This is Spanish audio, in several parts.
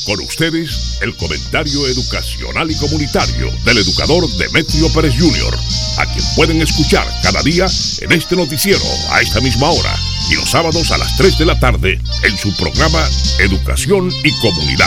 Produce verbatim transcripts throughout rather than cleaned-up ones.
Con ustedes, el comentario educacional y comunitario del educador Demetrio Pérez junior, a quien pueden escuchar cada día en este noticiero a esta misma hora y los sábados a las tres de la tarde en su programa Educación y Comunidad.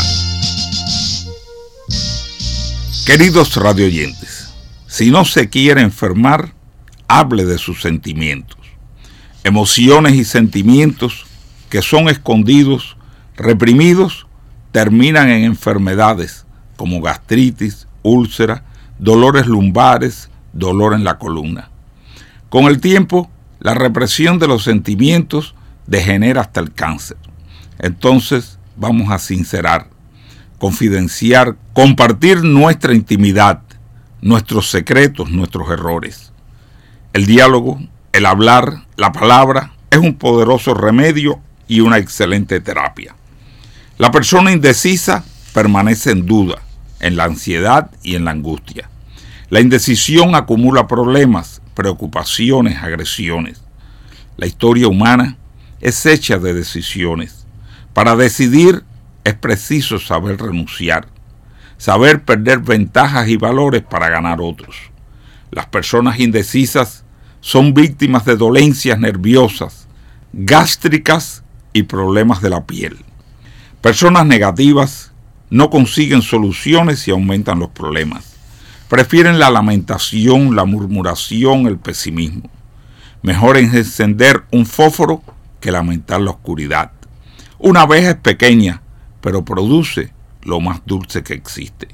Queridos radioyentes, si no se quiere enfermar, hable de sus sentimientos. Emociones y sentimientos que son escondidos, reprimidos, terminan en enfermedades como gastritis, úlcera, dolores lumbares, dolor en la columna. Con el tiempo, la represión de los sentimientos degenera hasta el cáncer. Entonces, vamos a sincerar, confidenciar, compartir nuestra intimidad, nuestros secretos, nuestros errores. El diálogo, el hablar, la palabra, es un poderoso remedio y una excelente terapia. La persona indecisa permanece en duda, en la ansiedad y en la angustia. La indecisión acumula problemas, preocupaciones, agresiones. La historia humana es hecha de decisiones. Para decidir es preciso saber renunciar, saber perder ventajas y valores para ganar otros. Las personas indecisas son víctimas de dolencias nerviosas, gástricas y problemas de la piel. Personas negativas no consiguen soluciones y aumentan los problemas. Prefieren la lamentación, la murmuración, el pesimismo. Mejor es encender un fósforo que lamentar la oscuridad. Una abeja es pequeña, pero produce lo más dulce que existe.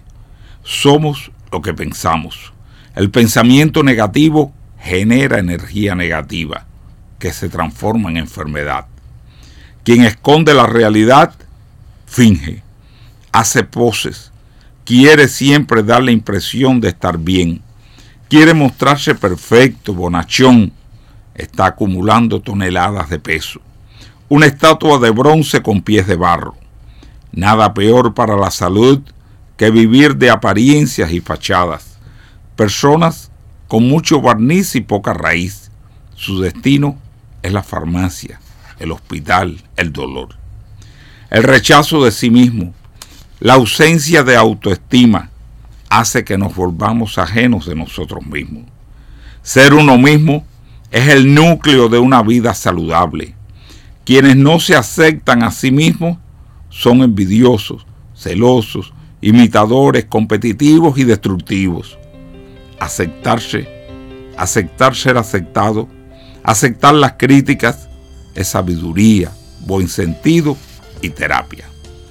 Somos lo que pensamos. El pensamiento negativo genera energía negativa, que se transforma en enfermedad. Quien esconde la realidad, finge, hace poses, quiere siempre dar la impresión de estar bien, quiere mostrarse perfecto, bonachón, está acumulando toneladas de peso. Una estatua de bronce con pies de barro. Nada peor para la salud que vivir de apariencias y fachadas. Personas con mucho barniz y poca raíz. Su destino es la farmacia, el hospital, el dolor. El rechazo de sí mismo, la ausencia de autoestima, hace que nos volvamos ajenos de nosotros mismos. Ser uno mismo es el núcleo de una vida saludable. Quienes no se aceptan a sí mismos son envidiosos, celosos, imitadores, competitivos y destructivos. Aceptarse, aceptar ser aceptado, aceptar las críticas es sabiduría, buen sentido y terapia.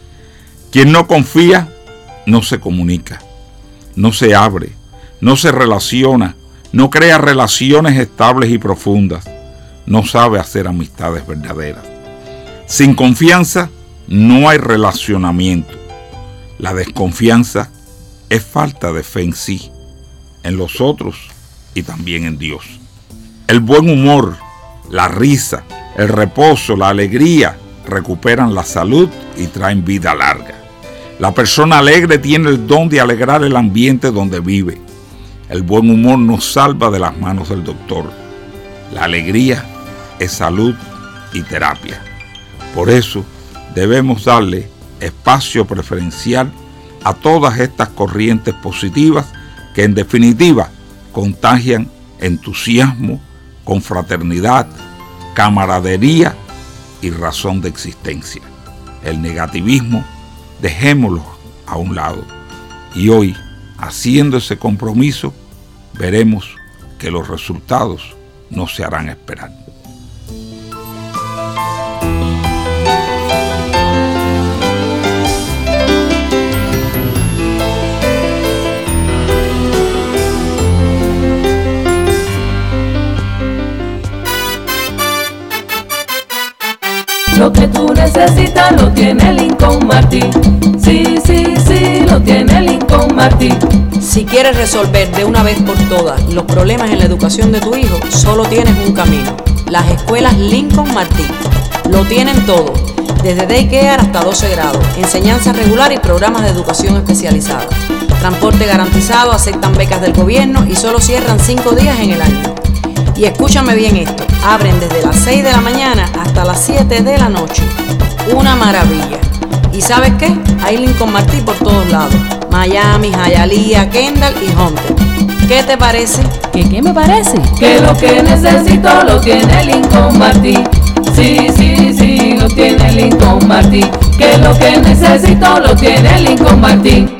Quien no confía, no se comunica, no se abre, no se relaciona, no crea relaciones estables y profundas, no sabe hacer amistades verdaderas. Sin confianza no hay relacionamiento. La desconfianza es falta de fe en sí, en los otros y también en Dios. El buen humor, la risa, el reposo, la alegría recuperan la salud y traen vida larga. La persona alegre tiene el don de alegrar el ambiente donde vive. El buen humor nos salva de las manos del doctor. La alegría es salud y terapia. Por eso debemos darle espacio preferencial a todas estas corrientes positivas que en definitiva contagian entusiasmo, confraternidad, camaradería y razón de existencia. El negativismo, dejémoslo a un lado. Y hoy, haciendo ese compromiso, veremos que los resultados no se harán esperar. Lo que tú necesitas lo tiene Lincoln Martin. Sí, sí, sí, lo tiene Lincoln Martin. Si quieres resolver de una vez por todas los problemas en la educación de tu hijo, solo tienes un camino: las escuelas Lincoln Martin. Lo tienen todo, desde daycare hasta doce grados, enseñanza regular y programas de educación especializada. Transporte garantizado, aceptan becas del gobierno y solo cierran cinco días en el año. Y escúchame bien esto, abren desde las seis de la mañana hasta las siete de la noche. Una maravilla. ¿Y sabes qué? Hay Lincoln Martí por todos lados. Miami, Hialeah, Kendall y Hunter. ¿Qué te parece? ¿Qué qué me parece? Que lo que necesito lo tiene Lincoln Martí. Sí, sí, sí, lo tiene Lincoln Martí. Que lo que necesito lo tiene Lincoln Martí.